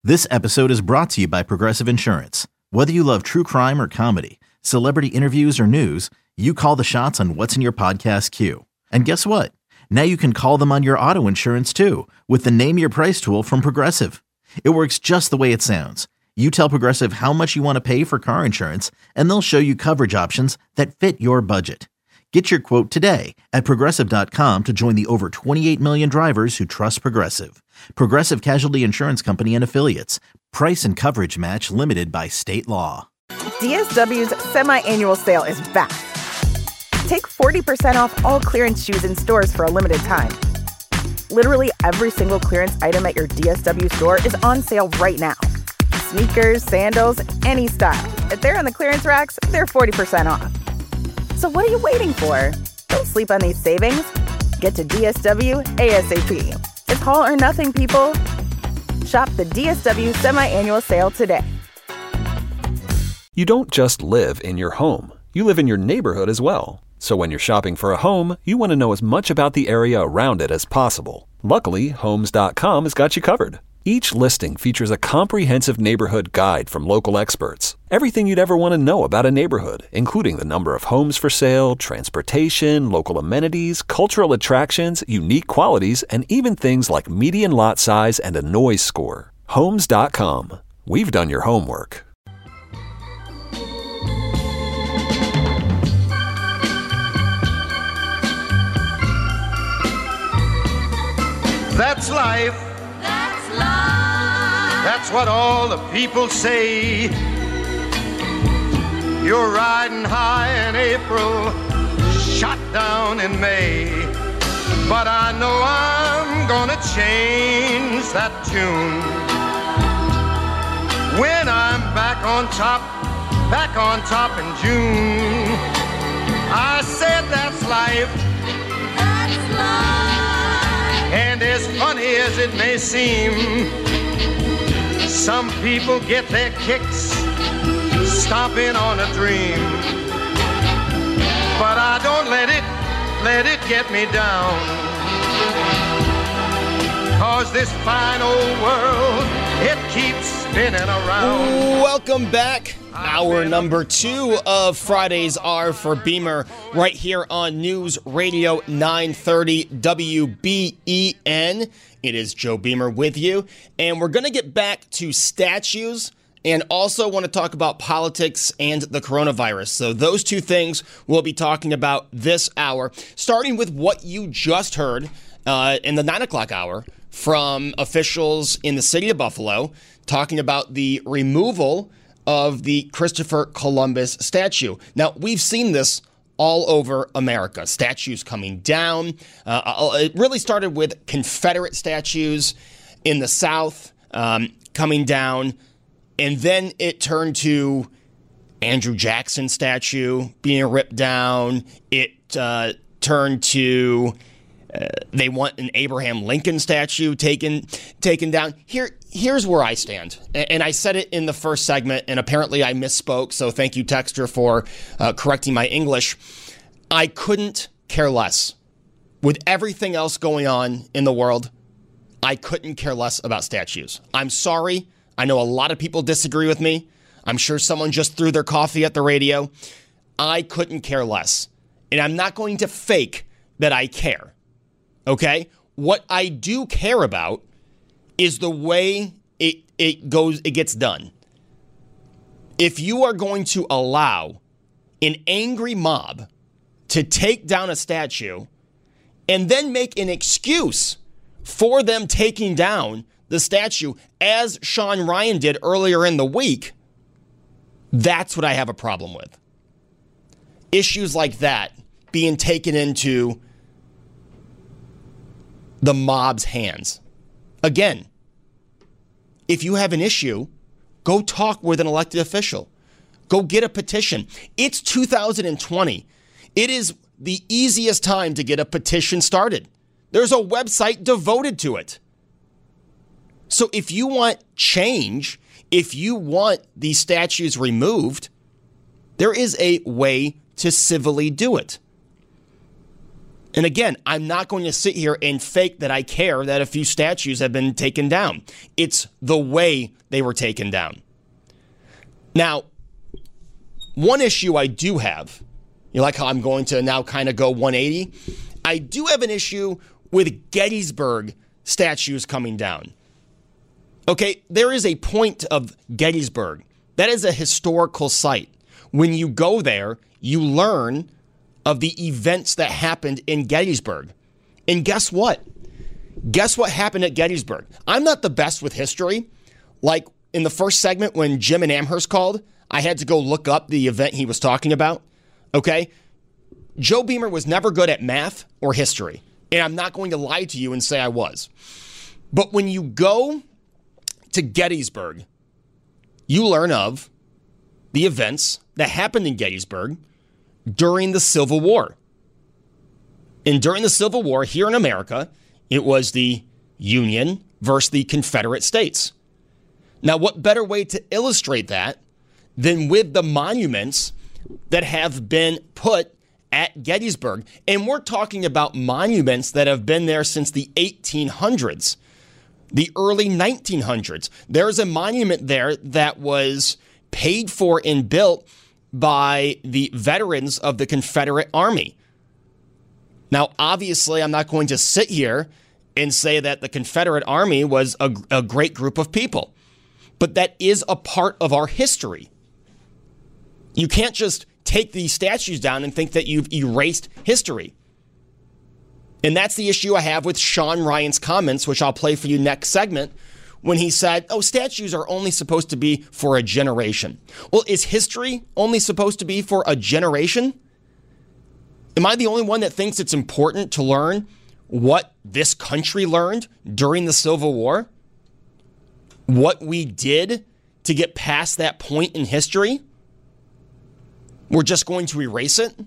This episode is brought to you by Progressive Insurance. Whether you love true crime or comedy, celebrity interviews or news, you call the shots on what's in your podcast queue. And guess what? Now you can call them on your auto insurance too with the Name Your Price tool from Progressive. It works just the way it sounds. You tell Progressive how much you want to pay for car insurance, and they'll show you coverage options that fit your budget. Get your quote today at Progressive.com to join the over 28 million drivers who trust Progressive. Progressive Casualty Insurance Company and Affiliates. Price and coverage match limited by state law. DSW's semi-annual sale is back. Take 40% off all clearance shoes in stores for a limited time. Literally every single clearance item at your DSW store is on sale right now. Sneakers, sandals, any style. If they're on the clearance racks, they're 40% off. So what are you waiting for? Don't sleep on these savings. Get to DSW ASAP. It's all or nothing, people. Shop the DSW semi-annual sale today. You don't just live in your home. You live in your neighborhood as well. So when you're shopping for a home, you want to know as much about the area around it as possible. Luckily, Homes.com has got you covered. Each listing features a comprehensive neighborhood guide from local experts. Everything you'd ever want to know about a neighborhood, including the number of homes for sale, transportation, local amenities, cultural attractions, unique qualities, and even things like median lot size and a noise score. Homes.com. We've done your homework. That's life. That's what all the people say. You're riding high in April, shot down in May. But I know I'm gonna change that tune when I'm back on top in June. I said that's life. That's life. And as funny as it may seem, some people get their kicks stomping on a dream. But I don't let it get me down. 'Cause this fine old world, it keeps spinning around. Welcome back. Hour number 2 of Fridays Are for Beamer right here on News Radio 930 WBEN. It is Joe Beamer with you, and we're going to get back to statues and also want to talk about politics and the coronavirus. So those two things we'll be talking about this hour, starting with what you just heard in the 9 o'clock hour from officials in the city of Buffalo talking about the removal of the Christopher Columbus statue. Now, we've seen this all over America. Statues coming down. It really started with Confederate statues in the South coming down. And then it turned to Andrew Jackson statue being ripped down. It turned to they want an Abraham Lincoln statue taken down. Here's where I stand. And I said it in the first segment, and apparently I misspoke, so thank you, Texter, for correcting my English. I couldn't care less. With everything else going on in the world, I couldn't care less about statues. I'm sorry. I know a lot of people disagree with me. I'm sure someone just threw their coffee at the radio. I couldn't care less. And I'm not going to fake that I care. Okay? What I do care about is the way it gets done. If you are going to allow an angry mob to take down a statue and then make an excuse for them taking down the statue, as Sean Ryan did earlier in the week, that's what I have a problem with. Issues like that being taken into the mob's hands. Again, if you have an issue, go talk with an elected official. Go get a petition. It's 2020. It is the easiest time to get a petition started. There's a website devoted to it. So if you want change, if you want these statues removed, there is a way to civilly do it. And again, I'm not going to sit here and fake that I care that a few statues have been taken down. It's the way they were taken down. Now, one issue I do have, you like how I'm going to now kind of go 180? I do have an issue with Gettysburg statues coming down. Okay, there is a point of Gettysburg. That is a historical site. When you go there, you learn of the events that happened in Gettysburg. And guess what? Guess what happened at Gettysburg? I'm not the best with history. Like in the first segment when Jim and Amherst called, I had to go look up the event he was talking about. Okay? Joe Beamer was never good at math or history. And I'm not going to lie to you and say I was. But when you go to Gettysburg, you learn of the events that happened in Gettysburg during the Civil War. And during the Civil War here in America, it was the Union versus the Confederate States. Now, what better way to illustrate that than with the monuments that have been put at Gettysburg? And we're talking about monuments that have been there since the 1800s, the early 1900s. There's a monument there that was paid for and built by the veterans of the Confederate Army. Now, obviously, I'm not going to sit here and say that the Confederate Army was a great group of people, but that is a part of our history. You can't just take these statues down and think that you've erased history. And that's the issue I have with Sean Ryan's comments, which I'll play for you next segment, when he said, oh, statues are only supposed to be for a generation. Well, is history only supposed to be for a generation? Am I the only one that thinks it's important to learn what this country learned during the Civil War? What we did to get past that point in history? We're just going to erase it?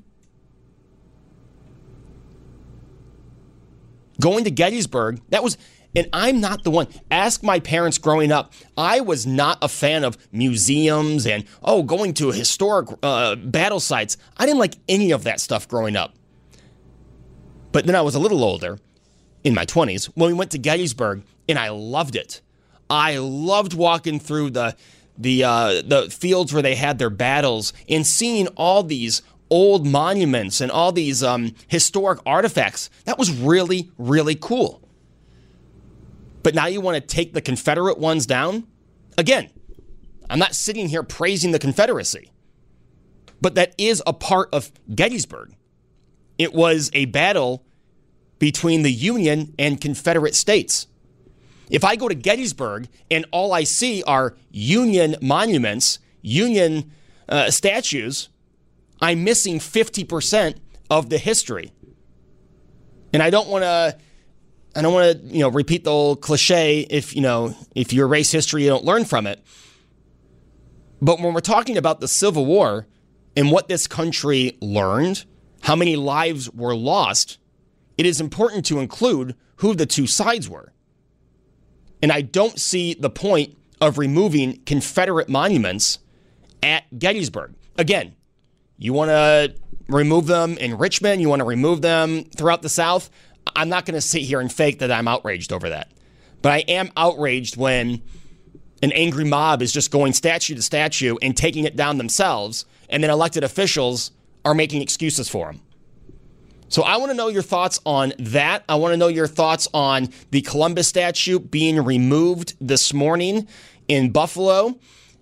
Going to Gettysburg, that was... And I'm not the one. Ask my parents growing up. I was not a fan of museums and, going to historic battle sites. I didn't like any of that stuff growing up. But then I was a little older, in my 20s, when we went to Gettysburg, and I loved it. I loved walking through the fields where they had their battles and seeing all these old monuments and all these historic artifacts. That was really, really cool. But now you want to take the Confederate ones down? Again, I'm not sitting here praising the Confederacy, but that is a part of Gettysburg. It was a battle between the Union and Confederate states. If I go to Gettysburg and all I see are Union monuments, Union statues, I'm missing 50% of the history. And I don't want to repeat the old cliche, if you erase history, you don't learn from it. But when we're talking about the Civil War and what this country learned, how many lives were lost, it is important to include who the two sides were. And I don't see the point of removing Confederate monuments at Gettysburg. Again, you want to remove them in Richmond, you want to remove them throughout the South, I'm not going to sit here and fake that I'm outraged over that. But I am outraged when an angry mob is just going statue to statue and taking it down themselves, and then elected officials are making excuses for them. So I want to know your thoughts on that. I want to know your thoughts on the Columbus statue being removed this morning in Buffalo.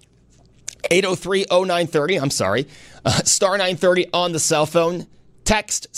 803-0930, I'm sorry. Star 930 on the cell phone. Text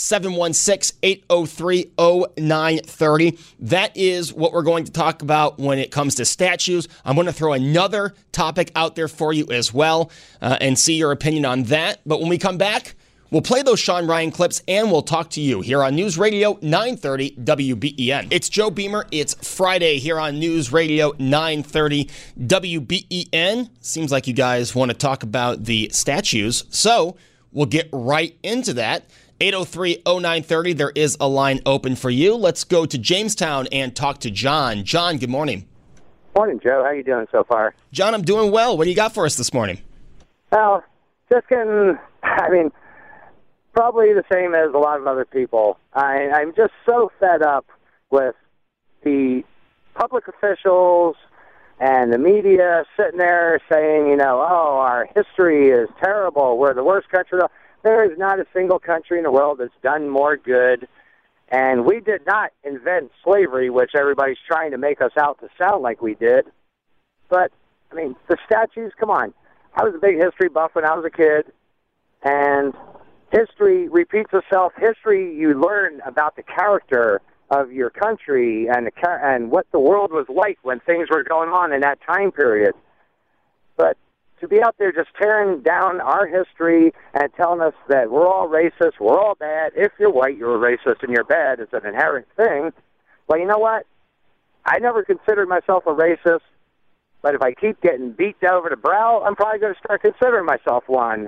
716-803-0930. That is what we're going to talk about when it comes to statues. I'm going to throw another topic out there for you as well and see your opinion on that. But when we come back, we'll play those Sean Ryan clips and we'll talk to you here on News Radio 930 WBEN. It's Joe Beamer. It's Friday here on News Radio 930 WBEN. Seems like you guys want to talk about the statues, so we'll get right into that. 803-0930, there is a line open for you. Let's go to Jamestown and talk to John. John, good morning. Morning, Joe. How you doing so far? John, I'm doing well. What do you got for us this morning? Well, just getting, Probably the same as a lot of other people. I'm just so fed up with the public officials and the media sitting there saying, oh, our history is terrible. We're the worst country. There is not a single country in the world that's done more good. And we did not invent slavery, which everybody's trying to make us out to sound like we did. But, the statues, come on. I was a big history buff when I was a kid, and history repeats itself. History, you learn about the character of your country and what the world was like when things were going on in that time period. But to be out there just tearing down our history and telling us that we're all racist, we're all bad. If you're white, you're a racist and you're bad. It's an inherent thing. Well, you know what? I never considered myself a racist, but if I keep getting beat over the brow, I'm probably going to start considering myself one.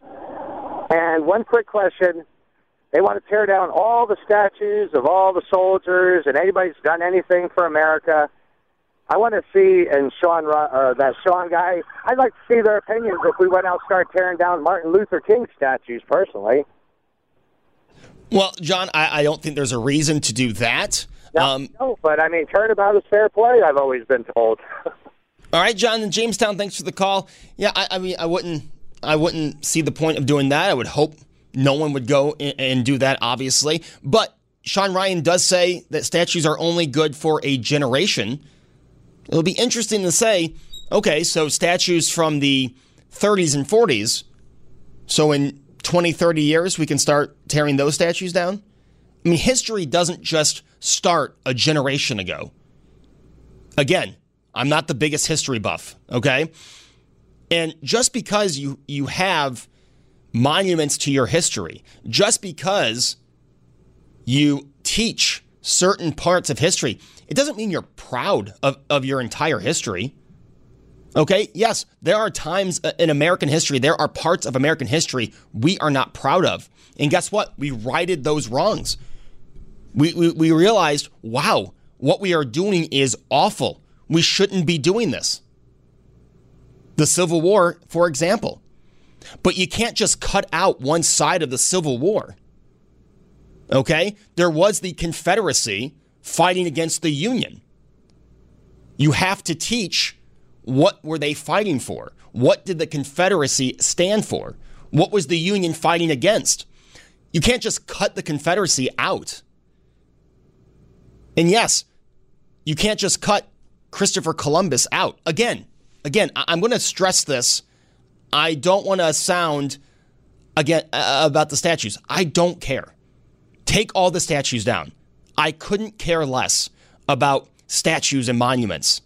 And one quick question. They want to tear down all the statues of all the soldiers and anybody who's done anything for America. I want to see, and that Sean guy, I'd like to see their opinions if we went out and start tearing down Martin Luther King statues, personally. Well, John, I don't think there's a reason to do that. No, but turnabout is fair play, I've always been told. All right, John in Jamestown, thanks for the call. Yeah, I wouldn't see the point of doing that. I would hope no one would go and do that, obviously. But Sean Ryan does say that statues are only good for a generation. It'll be interesting to say, okay, so statues from the 30s and 40s, so in 20, 30 years, we can start tearing those statues down? History doesn't just start a generation ago. Again, I'm not the biggest history buff, okay? And just because you have monuments to your history, just because you teach certain parts of history, it doesn't mean you're proud of your entire history. Okay? Yes, there are times in American history, there are parts of American history we are not proud of. And guess what? We righted those wrongs. We realized, wow, what we are doing is awful. We shouldn't be doing this. The Civil War, for example. But you can't just cut out one side of the Civil War. Okay? There was the Confederacy fighting against the Union. You have to teach, what were they fighting for? What did the Confederacy stand for? What was the Union fighting against? You can't just cut the Confederacy out. And yes, you can't just cut Christopher Columbus out. Again, I'm going to stress this. I don't want to sound, about the statues. I don't care. Take all the statues down. I couldn't care less about statues and monuments.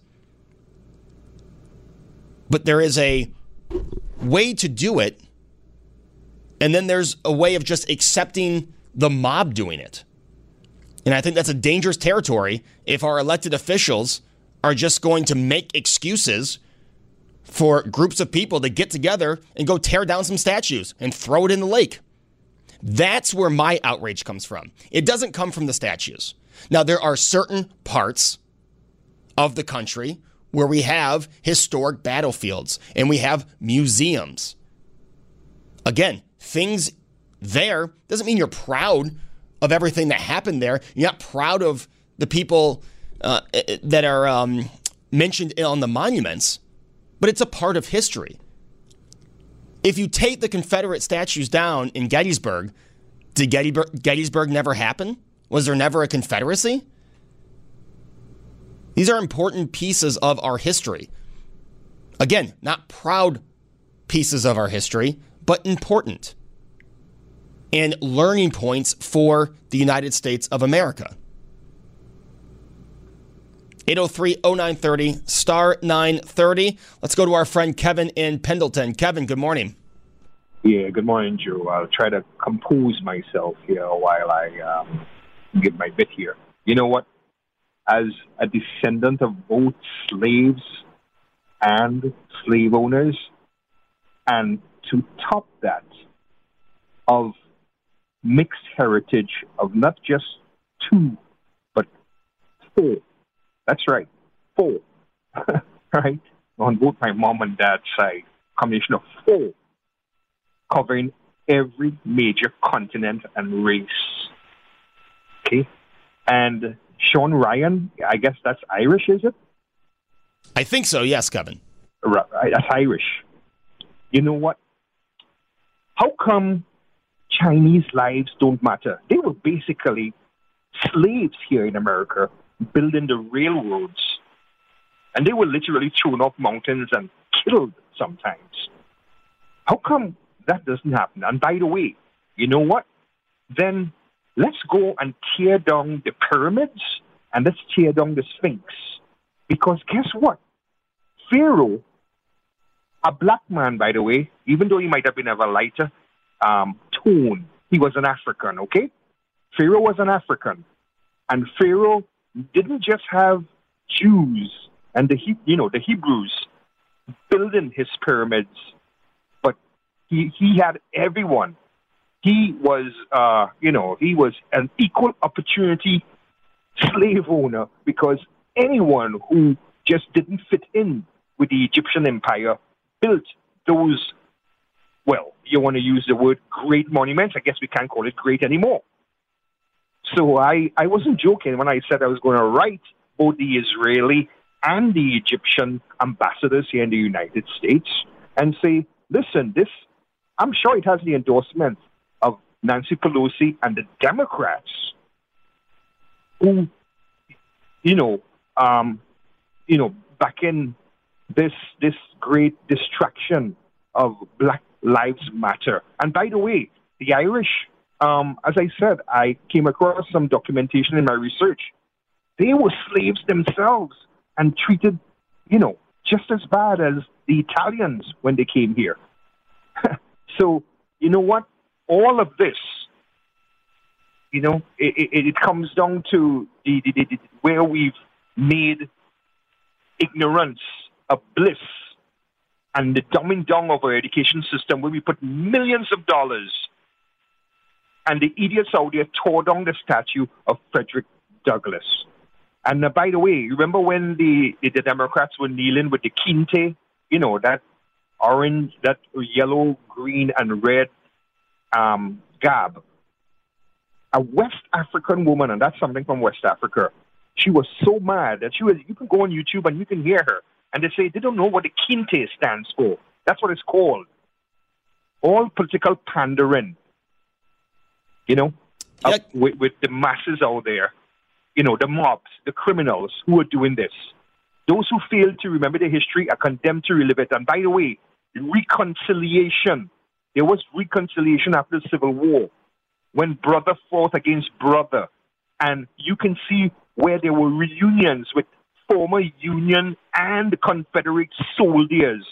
But there is a way to do it, and then there's a way of just accepting the mob doing it. And I think that's a dangerous territory if our elected officials are just going to make excuses for groups of people to get together and go tear down some statues and throw it in the lake. That's where my outrage comes from. It doesn't come from the statues. Now, there are certain parts of the country where we have historic battlefields and we have museums. Again, things there doesn't mean you're proud of everything that happened there. You're not proud of the people that are mentioned on the monuments, but it's a part of history. If you take the Confederate statues down in Gettysburg, did Gettysburg never happen? Was there never a Confederacy? These are important pieces of our history. Again, not proud pieces of our history, but important. And learning points for the United States of America. 803-0930, star 930. Let's go to our friend Kevin in Pendleton. Kevin, good morning. Yeah, good morning, Joe. I'll try to compose myself here while I give my bit here. You know what? As a descendant of both slaves and slave owners, and to top that, of mixed heritage of not just 2, but 4. That's right, 4. Right? On both my mom and dad's side, combination of 4, covering every major continent and race. Okay? And Sean Ryan, I guess that's Irish, is it? I think so, yes, Kevin. Right, that's Irish. You know what? How come Chinese lives don't matter? They were basically slaves here in America, building the railroads. And they were literally thrown off mountains and killed sometimes. How come that doesn't happen? And by the way, you know what? Then let's go and tear down the pyramids and let's tear down the Sphinx. Because guess what? Pharaoh, a black man, by the way, even though he might have been of a lighter tone, he was an African, okay? Pharaoh was an African. And Pharaoh didn't just have Jews and the Hebrews building his pyramids, but he had everyone. He was, he was an equal opportunity slave owner because anyone who just didn't fit in with the Egyptian empire built those, well, you want to use the word great monuments. I guess we can't call it great anymore. So I wasn't joking when I said I was going to write both the Israeli and the Egyptian ambassadors here in the United States and say, listen, this, I'm sure it has the endorsement of Nancy Pelosi and the Democrats who, back in this great distraction of Black Lives Matter. And by the way, the Irish, as I said, I came across some documentation in my research. They were slaves themselves and treated, just as bad as the Italians when they came here. So, you know what? All of this, it comes down to the where we've made ignorance a bliss and the dumbing down of our education system where we put millions of dollars and the idiots out there tore down the statue of Frederick Douglass. And by the way, remember when the Democrats were kneeling with the kente, that orange, that yellow, green, and red gab? A West African woman, and that's something from West Africa, she was so mad that you can go on YouTube and you can hear her. And they say they don't know what the kente stands for. That's what it's called. All political pandering, with the masses out there, the mobs, the criminals who are doing this. Those who fail to remember the history are condemned to relive it. And by the way, reconciliation. There was reconciliation after the Civil War when brother fought against brother. And you can see where there were reunions with former Union and Confederate soldiers.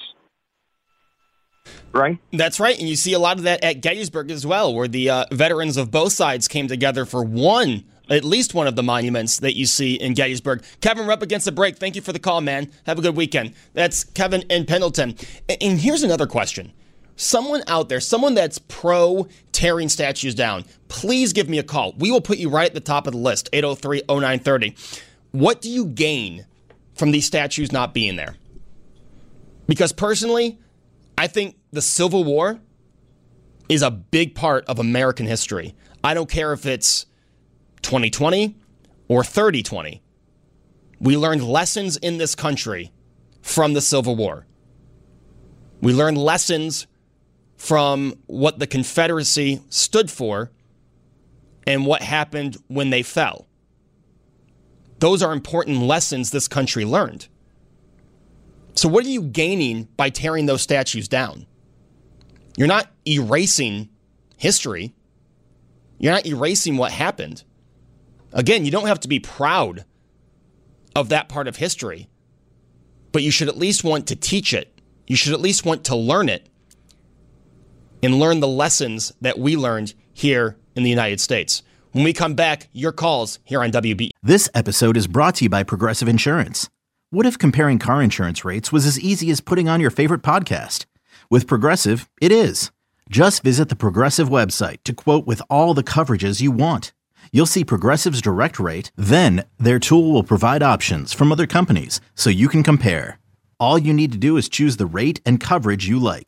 Right? That's right. And you see a lot of that at Gettysburg as well, where the veterans of both sides came together for at least one of the monuments that you see in Gettysburg. Kevin, we're up against the break. Thank you for the call, man. Have a good weekend. That's Kevin in Pendleton. And here's another question. Someone out there, someone that's pro tearing statues down, please give me a call. We will put you right at the top of the list, 803-0930. What do you gain from these statues not being there? Because personally, I think the Civil War is a big part of American history. I don't care if it's 2020 or 3020. We learned lessons in this country from the Civil War. We learned lessons from what the Confederacy stood for and what happened when they fell. Those are important lessons this country learned. So what are you gaining by tearing those statues down? You're not erasing history. You're not erasing what happened. Again, you don't have to be proud of that part of history, but you should at least want to teach it. You should at least want to learn it and learn the lessons that we learned here in the United States. When we come back, your calls here on WB. This episode is brought to you by Progressive Insurance. What if comparing car insurance rates was as easy as putting on your favorite podcast? With Progressive, it is. Just visit the Progressive website to quote with all the coverages you want. You'll see Progressive's direct rate, then their tool will provide options from other companies so you can compare. All you need to do is choose the rate and coverage you like.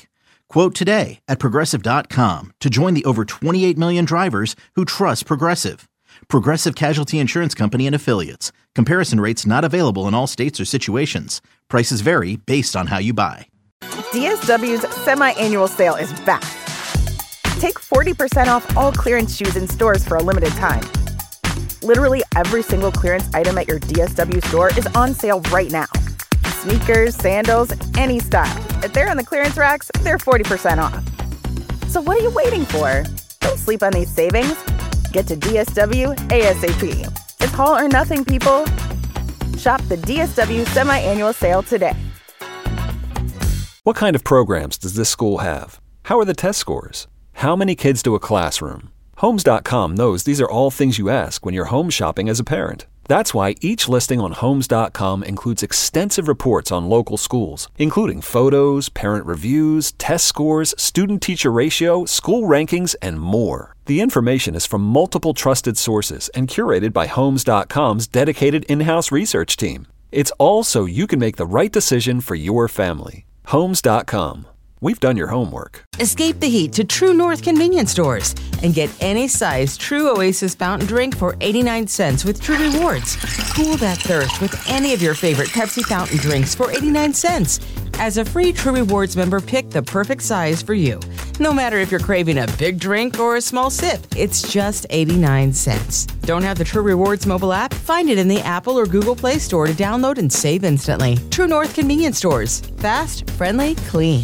Quote today at Progressive.com to join the over 28 million drivers who trust Progressive. Progressive Casualty Insurance Company and Affiliates. Comparison rates not available in all states or situations. Prices vary based on how you buy. DSW's semi-annual sale is back. Take 40% off all clearance shoes in stores for a limited time. Literally every single clearance item at your DSW store is on sale right now. Sneakers, sandals, any style. If they're on the clearance racks, they're 40% off. So what are you waiting for? Don't sleep on these savings. Get to DSW ASAP. It's all or nothing, people. Shop the DSW semi-annual sale today. What kind of programs does this school have? How are the test scores? How many kids do a classroom? Homes.com knows these are all things you ask when you're home shopping as a parent. That's why each listing on Homes.com includes extensive reports on local schools, including photos, parent reviews, test scores, student-teacher ratio, school rankings, and more. The information is from multiple trusted sources and curated by Homes.com's dedicated in-house research team. It's all so you can make the right decision for your family. Homes.com. We've done your homework. Escape the heat to True North convenience stores and get any size True Oasis fountain drink for 89 cents with True Rewards. Cool that thirst with any of your favorite Pepsi fountain drinks for 89 cents. As a free True Rewards member, pick the perfect size for you. No matter if you're craving a big drink or a small sip, it's just 89 cents. Don't have the True Rewards mobile app? Find it in the Apple or Google Play Store to download and save instantly. True North convenience stores. Fast, friendly, clean.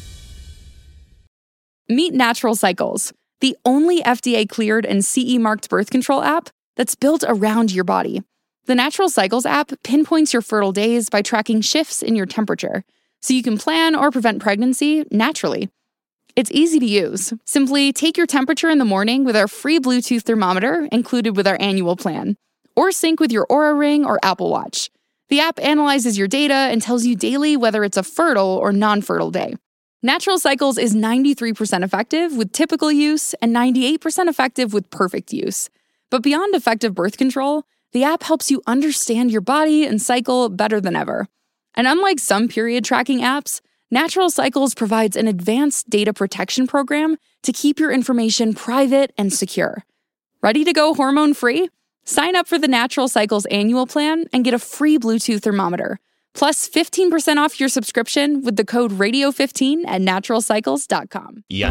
Meet Natural Cycles, the only FDA-cleared and CE-marked birth control app that's built around your body. The Natural Cycles app pinpoints your fertile days by tracking shifts in your temperature, so you can plan or prevent pregnancy naturally. It's easy to use. Simply take your temperature in the morning with our free Bluetooth thermometer included with our annual plan, or sync with your Oura Ring or Apple Watch. The app analyzes your data and tells you daily whether it's a fertile or non-fertile day. Natural Cycles is 93% effective with typical use and 98% effective with perfect use. But beyond effective birth control, the app helps you understand your body and cycle better than ever. And unlike some period tracking apps, Natural Cycles provides an advanced data protection program to keep your information private and secure. Ready to go hormone-free? Sign up for the Natural Cycles annual plan and get a free Bluetooth thermometer. Plus 15% off your subscription with the code radio15 at naturalcycles.com. Yeah.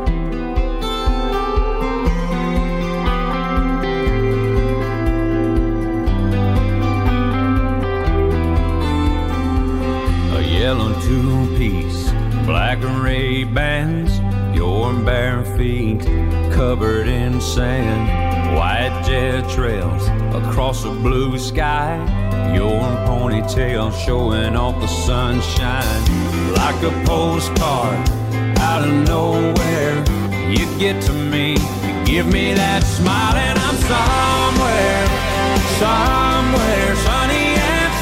A yellow two-piece, black and red bands, your bare feet covered in sand, white jet trails across a blue sky, your ponytail showing off the sunshine. Like a postcard out of nowhere, you get to me, you give me that smile, and I'm somewhere sunny and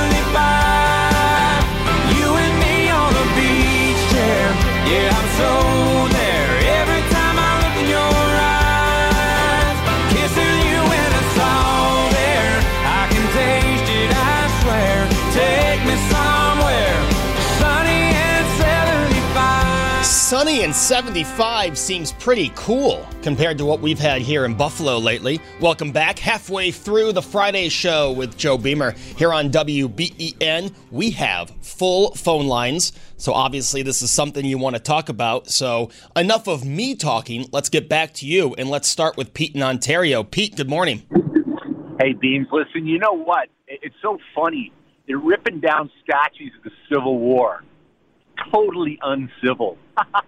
75. You and me on the beach chair, yeah, I'm so there. Every time I look in your eyes, kissing you and it's all there. I can taste it, I swear. Take me somewhere sunny and 75. Sunny and 75 seems pretty cool compared to what we've had here in Buffalo lately. Welcome back. Halfway through the Friday show with Joe Beamer here on WBEN. We have full phone lines, so obviously this is something you want to talk about. So enough of me talking. Let's get back to you, and let's start with Pete in Ontario. Pete, good morning. Hey, Beams, listen, you know what? It's so funny. They're ripping down statues of the Civil War. Totally uncivil.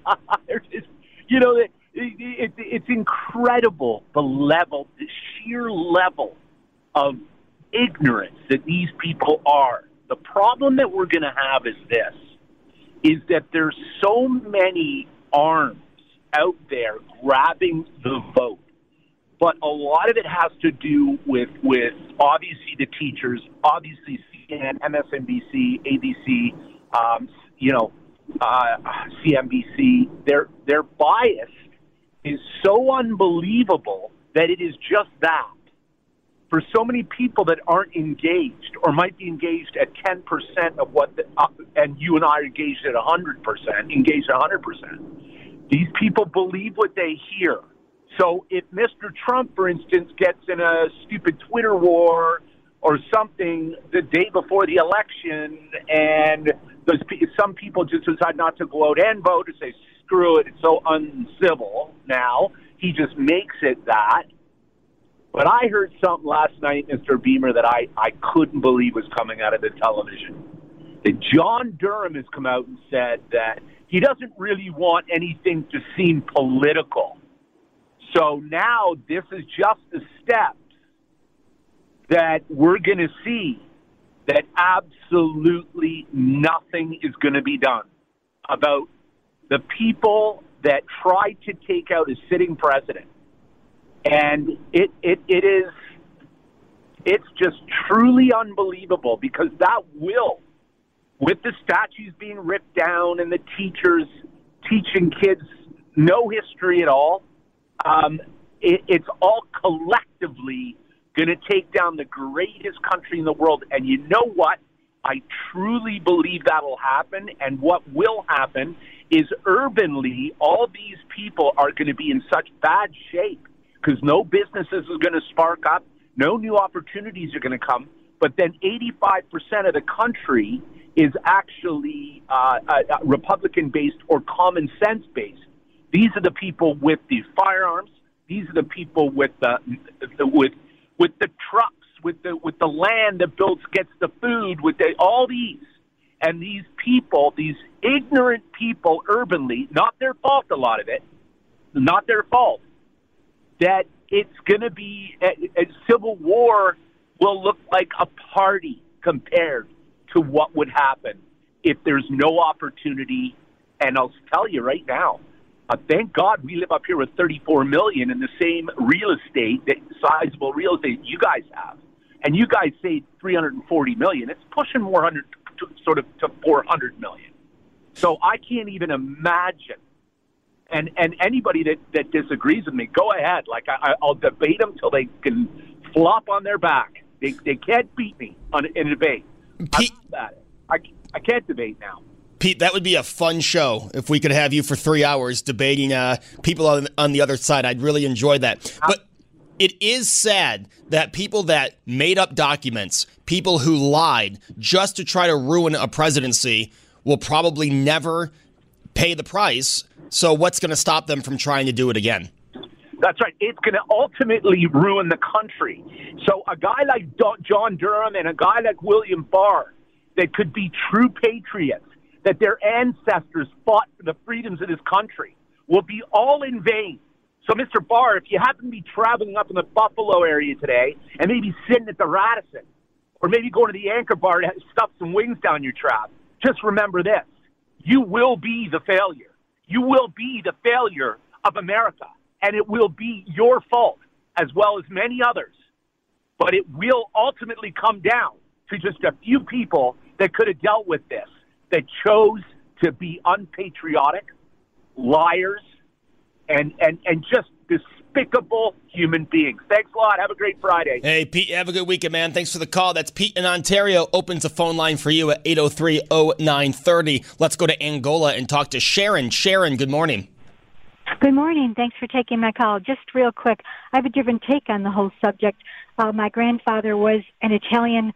It's incredible the sheer level of ignorance that these people are. The problem that we're going to have is that there's so many arms out there grabbing the vote. But a lot of it has to do with obviously the teachers, obviously CNN, MSNBC, ABC, CNBC. Their bias is so unbelievable that it is just that. for so many people that aren't engaged or might be engaged at 10% of what, and you and I are engaged at 100%. These people believe what they hear. So if Mr. Trump, for instance, gets in a stupid Twitter war or something the day before the election, and some people just decide not to go out and vote or say, screw it, it's so uncivil now, he just makes it that. But I heard something last night, Mr. Beamer, that I couldn't believe was coming out of the television. That John Durham has come out and said that he doesn't really want anything to seem political. So now this is just the steps that we're going to see that absolutely nothing is going to be done about the people that tried to take out a sitting president. And it's just truly unbelievable, because that will, with the statues being ripped down and the teachers teaching kids no history at all, it's all collectively going to take down the greatest country in the world. And you know what? I truly believe that'll happen. And what will happen is urbanly, all these people are going to be in such bad shape because no businesses are going to spark up, no new opportunities are going to come. But then 85% of the country is actually Republican-based or common sense-based. These are the people with the firearms. These are the people with the trucks, with the land that gets the food, all these. And these people, these ignorant people urbanly, not their fault, a lot of it, not their fault, that it's going to be a civil war will look like a party compared to what would happen if there's no opportunity. And I'll tell you right now, thank God we live up here with 34 million in the same real estate, that sizable real estate you guys have. And you guys say 340 million. It's pushing more to 400 million. So I can't even imagine. And anybody that disagrees with me, go ahead. Like I'll debate them till they can flop on their back. They can't beat me in a debate. Pete, I can't debate now. Pete, that would be a fun show if we could have you for 3 hours debating people on the other side. I'd really enjoy that. But it is sad that people that made up documents, people who lied just to try to ruin a presidency, will probably never pay the price. So what's going to stop them from trying to do it again? That's right. It's going to ultimately ruin the country. So a guy like John Durham and a guy like William Barr that could be true patriots, that their ancestors fought for the freedoms of this country, will be all in vain. So, Mr. Barr, if you happen to be traveling up in the Buffalo area today and maybe sitting at the Radisson or maybe going to the Anchor Bar to stuff some wings down your trap, just remember this. You will be the failure. You will be the failure of America, and it will be your fault as well as many others. But it will ultimately come down to just a few people that could have dealt with this, that chose to be unpatriotic, liars, and just despicable human beings. Thanks a lot. Have a great Friday. Hey, Pete, have a good weekend, man. Thanks for the call. That's Pete in Ontario. Opens a phone line for you at 803-0930. Let's go to Angola and talk to Sharon. Sharon, good morning. Good morning. Thanks for taking my call. Just real quick, I have a different take on the whole subject. My grandfather was an Italian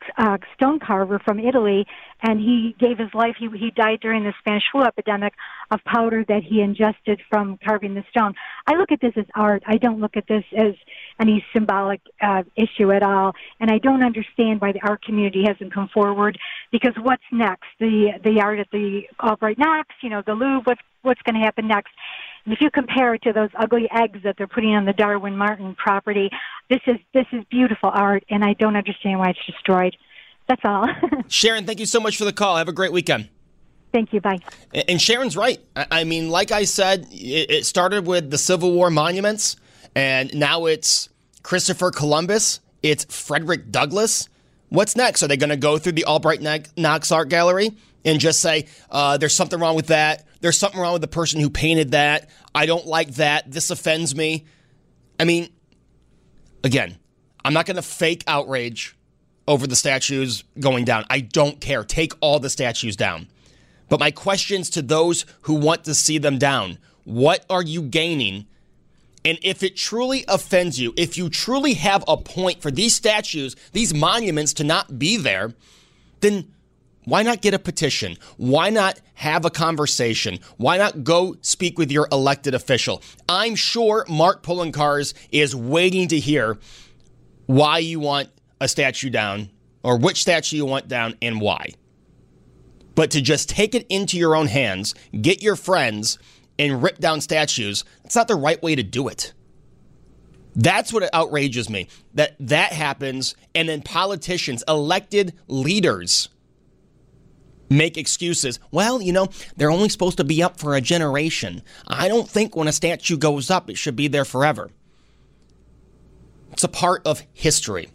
stone carver from Italy, and he gave his life. He died during the Spanish flu epidemic of powder that he ingested from carving the stone. I look at this as art. I don't look at this as any symbolic issue at all, and I don't understand why the art community hasn't come forward, because what's next? The art at the Albright Knox, the Louvre, what's going to happen next? And if you compare it to those ugly eggs that they're putting on the Darwin Martin property, this is beautiful art, and I don't understand why it's destroyed. That's all. Sharon, thank you so much for the call. Have a great weekend. Thank you. Bye. And Sharon's right. I mean, like I said, it started with the Civil War monuments, and now it's Christopher Columbus. It's Frederick Douglass. What's next? Are they going to go through the Albright Knox Art Gallery and just say, there's something wrong with that? There's something wrong with the person who painted that. I don't like that. This offends me. I mean, again, I'm not going to fake outrage over the statues going down. I don't care. Take all the statues down. But my questions to those who want to see them down, what are you gaining? And if it truly offends you, if you truly have a point for these statues, these monuments to not be there, then why not get a petition? Why not have a conversation? Why not go speak with your elected official? I'm sure Mark Poloncarz is waiting to hear why you want a statue down or which statue you want down and why. But to just take it into your own hands, get your friends, and rip down statues, that's not the right way to do it. That's what outrages me, that happens, and then politicians, elected leaders, make excuses. Well, they're only supposed to be up for a generation. I don't think when a statue goes up, it should be there forever. It's a part of history.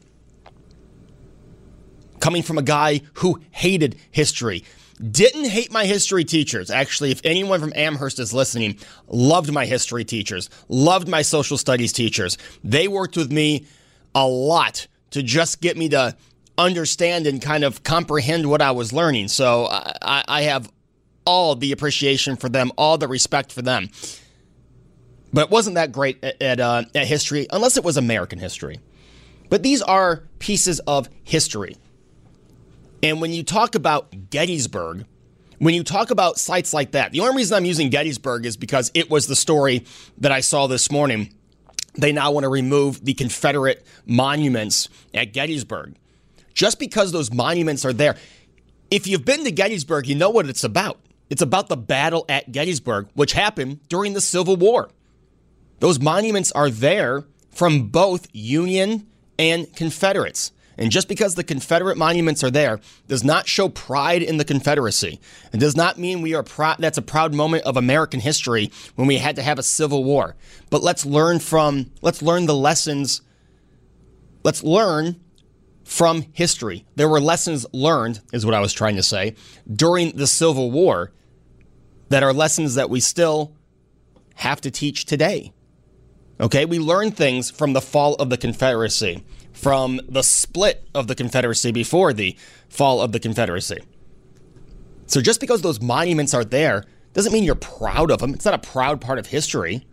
Coming from a guy who hated history. Didn't hate my history teachers. Actually, if anyone from Amherst is listening, loved my history teachers, loved my social studies teachers. They worked with me a lot to just get me to understand and kind of comprehend what I was learning. So I have all the appreciation for them, all the respect for them. But it wasn't that great at history, unless it was American history. But these are pieces of history. And when you talk about Gettysburg, when you talk about sites like that, the only reason I'm using Gettysburg is because it was the story that I saw this morning. They now want to remove the Confederate monuments at Gettysburg. Just because those monuments are there. If you've been to Gettysburg, you know what it's about. It's about the battle at Gettysburg, which happened during the Civil War. Those monuments are there from both Union and Confederates. And just because the Confederate monuments are there does not show pride in the Confederacy. It does not mean we are proud. That's a proud moment of American history when we had to have a civil war. But let's learn the lessons. Let's learn from history. There were lessons learned, is what I was trying to say, during the Civil War that are lessons that we still have to teach today. Okay, we learn things from the fall of the Confederacy, from the split of the Confederacy before the fall of the Confederacy. So just because those monuments are there doesn't mean you're proud of them. It's not a proud part of history.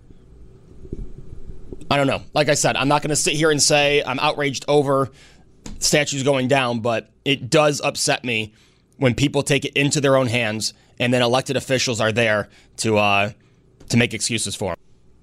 I don't know. Like I said, I'm not going to sit here and say I'm outraged over statues going down, but it does upset me when people take it into their own hands and then elected officials are there to make excuses for them.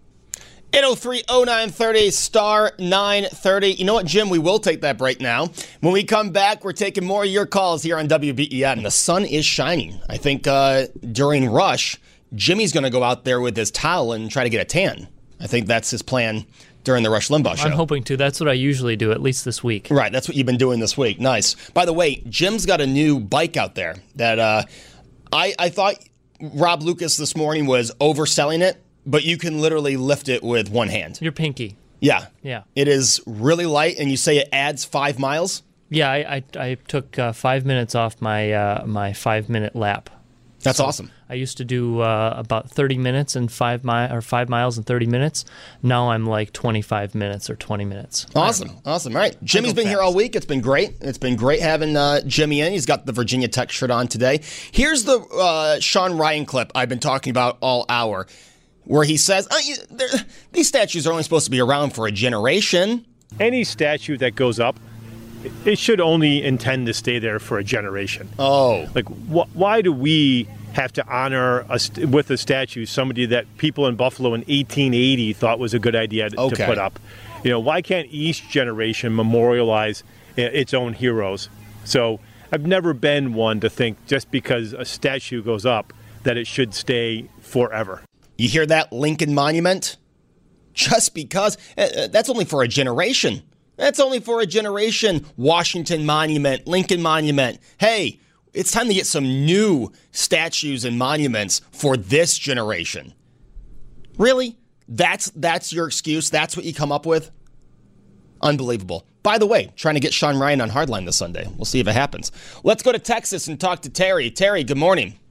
803-0930, star 930. You know what, Jim? We will take that break now. When we come back, we're taking more of your calls here on WBEN. The sun is shining. I think during Rush, Jimmy's going to go out there with his towel and try to get a tan. I think that's his plan during the Rush Limbaugh show. I'm hoping to. That's what I usually do, at least this week. Right, that's what you've been doing this week. Nice. By the way, Jim's got a new bike out there that I thought Rob Lucas this morning was overselling it. But you can literally lift it with one hand. Your pinky. Yeah. Yeah. It is really light, and you say it adds 5 miles? Yeah, I took 5 minutes off my my 5-minute lap. That's awesome. I used to do about 30 minutes and 5 miles in 30 minutes. Now I'm like 25 minutes or 20 minutes. Awesome. All right. Jimmy's been here all week. It's been great. It's been great having Jimmy in. He's got the Virginia Tech shirt on today. Here's the Sean Ryan clip I've been talking about all hour, where he says, these statues are only supposed to be around for a generation. Any statue that goes up, it should only intend to stay there for a generation. Oh. Like, why do we have to honor with a statue somebody that people in Buffalo in 1880 thought was a good idea to put up? Why can't each generation memorialize its own heroes? So I've never been one to think just because a statue goes up that it should stay forever. You hear that, Lincoln Monument? Just because. That's only for a generation. That's only for a generation. Washington Monument, Lincoln Monument. Hey, it's time to get some new statues and monuments for this generation. Really? That's your excuse? That's what you come up with? Unbelievable. By the way, trying to get Sean Ryan on Hardline this Sunday. We'll see if it happens. Let's go to Texas and talk to Terry. Terry, good morning.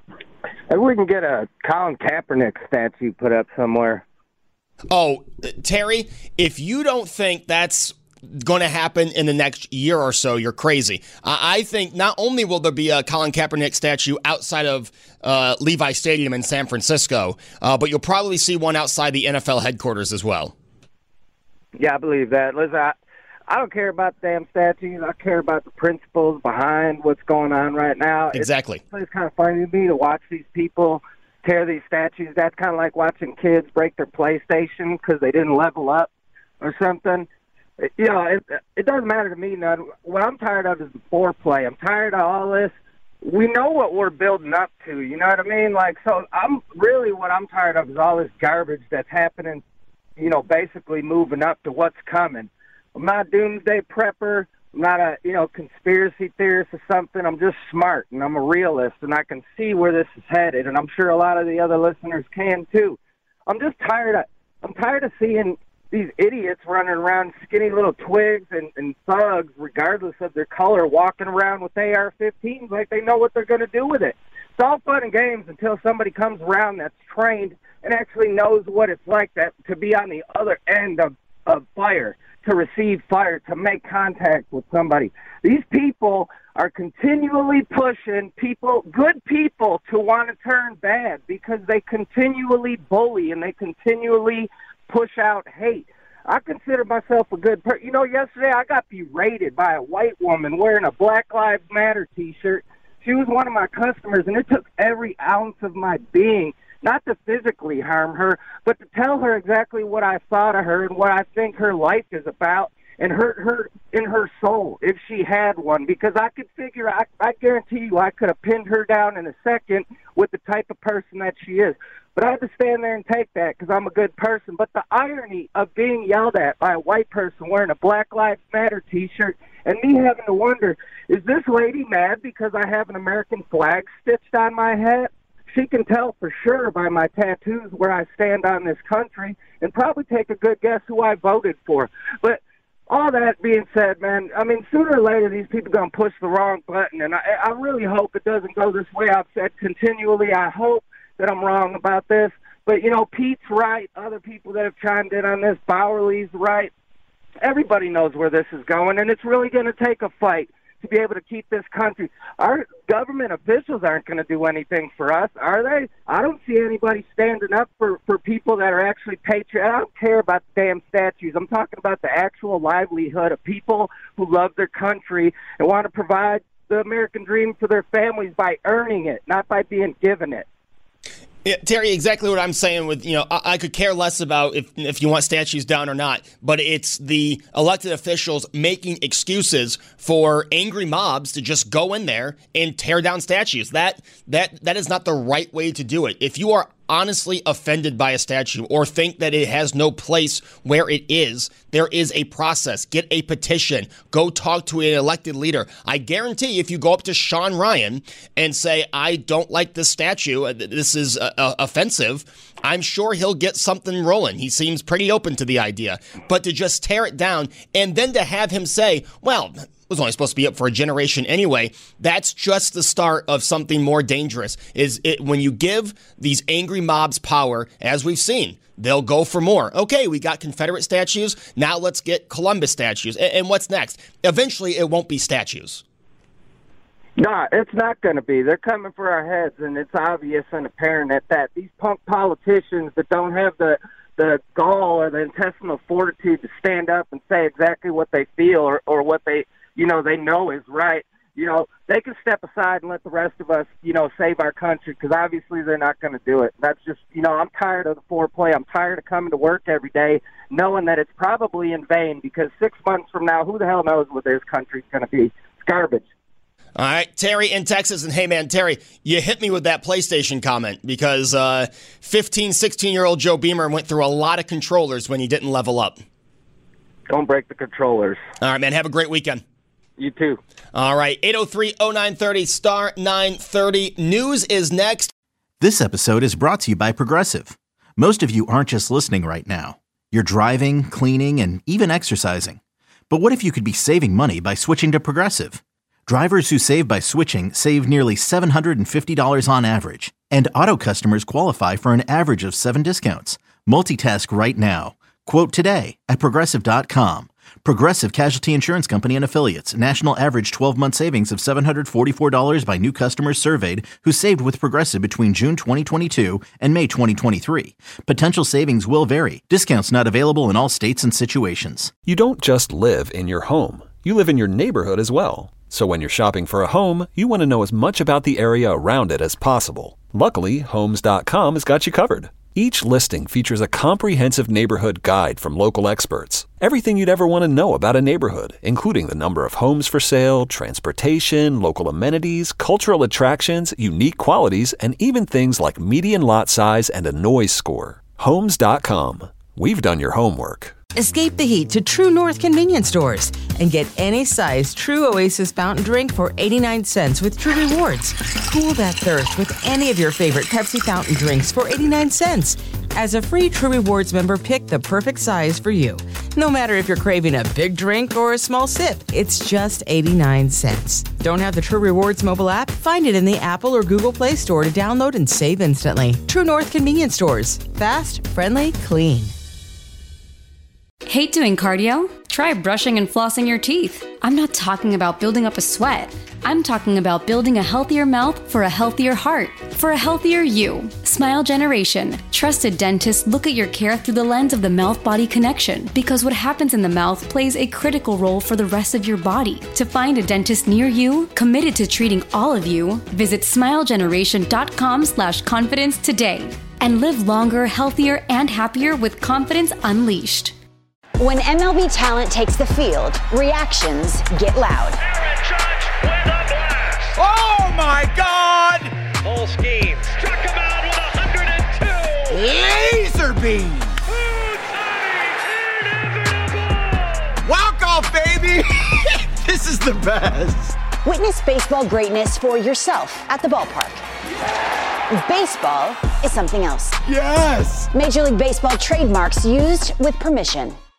If we can get a Colin Kaepernick statue put up somewhere. Oh, Terry, if you don't think that's going to happen in the next year or so, you're crazy. I think not only will there be a Colin Kaepernick statue outside of Levi Stadium in San Francisco, but you'll probably see one outside the NFL headquarters as well. Yeah, I believe that. Listen, I don't care about the damn statues. I care about the principles behind what's going on right now. Exactly. It's kind of funny to me to watch these people tear these statues. That's kind of like watching kids break their PlayStation because they didn't level up or something. You know, it doesn't matter to me none. What I'm tired of is the foreplay. I'm tired of all this. We know what we're building up to, you know what I mean? Like, so what I'm tired of is all this garbage that's happening, you know, basically moving up to what's coming. I'm not a doomsday prepper. I'm not a, conspiracy theorist or something. I'm just smart, and I'm a realist, and I can see where this is headed, and I'm sure a lot of the other listeners can too. I'm just tired of seeing these idiots running around, skinny little twigs and thugs, regardless of their color, walking around with AR-15s like they know what they're going to do with it. It's all fun and games until somebody comes around that's trained and actually knows what it's like that to be on the other end of fire, to receive fire, to make contact with somebody. These people are continually pushing good people, to want to turn bad because they continually bully and they continually push out hate. I consider myself a good person. You know, yesterday I got berated by a white woman wearing a Black Lives Matter T-shirt. She was one of my customers, and it took every ounce of my being not to physically harm her, but to tell her exactly what I thought of her and what I think her life is about, and hurt her in her soul if she had one, because I could figure, I guarantee you I could have pinned her down in a second with the type of person that she is. But I had to stand there and take that because I'm a good person. But the irony of being yelled at by a white person wearing a Black Lives Matter T-shirt and me having to wonder, is this lady mad because I have an American flag stitched on my head? She can tell for sure by my tattoos where I stand on this country and probably take a good guess who I voted for. But all that being said, man, I mean, sooner or later these people are going to push the wrong button, and I really hope it doesn't go this way. I've said continually I hope that I'm wrong about this. But, Pete's right. Other people that have chimed in on this, Bowerly's right. Everybody knows where this is going, and it's really going to take a fight to be able to keep this country. Our government officials aren't going to do anything for us, are they? I don't see anybody standing up for people that are actually patriots. I don't care about the damn statues. I'm talking about the actual livelihood of people who love their country and want to provide the American dream for their families by earning it, not by being given it. Yeah, Terry, exactly what I'm saying with, I could care less about if you want statues down or not, but it's the elected officials making excuses for angry mobs to just go in there and tear down statues. That is not the right way to do it. If you are honestly offended by a statue or think that it has no place where it is, there is a process. Get a petition. Go talk to an elected leader. I guarantee if you go up to Sean Ryan and say, I don't like this statue, this is offensive, I'm sure he'll get something rolling. He seems pretty open to the idea. But to just tear it down and then to have him say, well, was only supposed to be up for a generation anyway, that's just the start of something more dangerous. Is it when you give these angry mobs power, as we've seen, they'll go for more. Okay, we got Confederate statues, now let's get Columbus statues. And what's next? Eventually, it won't be statues. No, it's not going to be. They're coming for our heads, and it's obvious and apparent that these punk politicians that don't have the gall or the intestinal fortitude to stand up and say exactly what they feel or what they know is right. They can step aside and let the rest of us, save our country, because obviously they're not going to do it. That's just, I'm tired of the foreplay. I'm tired of coming to work every day knowing that it's probably in vain, because 6 months from now, who the hell knows what this country's going to be? It's garbage. All right, Terry in Texas. And hey, man, Terry, you hit me with that PlayStation comment because 15, 16-year-old Joe Beamer went through a lot of controllers when he didn't level up. Don't break the controllers. All right, man, have a great weekend. You too. All right, 803-0930, star 930. News is next. This episode is brought to you by Progressive. Most of you aren't just listening right now. You're driving, cleaning, and even exercising. But what if you could be saving money by switching to Progressive? Drivers who save by switching save nearly $750 on average. And auto customers qualify for an average of 7 discounts. Multitask right now. Quote today at Progressive.com. Progressive Casualty Insurance Company and Affiliates. National average 12-month savings of $744 by new customers surveyed who saved with Progressive between June 2022 and May 2023. Potential savings will vary. Discounts not available in all states and situations. You don't just live in your home. You live in your neighborhood as well. So when you're shopping for a home, you want to know as much about the area around it as possible. Luckily, Homes.com has got you covered. Each listing features a comprehensive neighborhood guide from local experts. Everything you'd ever want to know about a neighborhood, including the number of homes for sale, transportation, local amenities, cultural attractions, unique qualities, and even things like median lot size and a noise score. Homes.com. We've done your homework. Escape the heat to True North convenience stores and get any size True Oasis fountain drink for 89 cents with True Rewards. Cool that thirst with any of your favorite Pepsi fountain drinks for 89 cents. As a free True Rewards member, pick the perfect size for you. No matter if you're craving a big drink or a small sip, it's just 89 cents. Don't have the True Rewards mobile app? Find it in the Apple or Google Play Store to download and save instantly. True North convenience stores. Fast, friendly, clean. Hate doing cardio? Try brushing and flossing your teeth. I'm not talking about building up a sweat. I'm talking about building a healthier mouth for a healthier heart, for a healthier you. Smile Generation. Trusted dentists look at your care through the lens of the mouth-body connection, because what happens in the mouth plays a critical role for the rest of your body. To find a dentist near you, committed to treating all of you, visit smilegeneration.com/confidence today and live longer, healthier, and happier with confidence unleashed. When MLB talent takes the field, reactions get loud. Oh my God! Full scheme. Struck him out with 102. Laser beam. Walk off, baby. This is the best. Witness baseball greatness for yourself at the ballpark. Baseball is something else. Yes. Major League Baseball trademarks used with permission.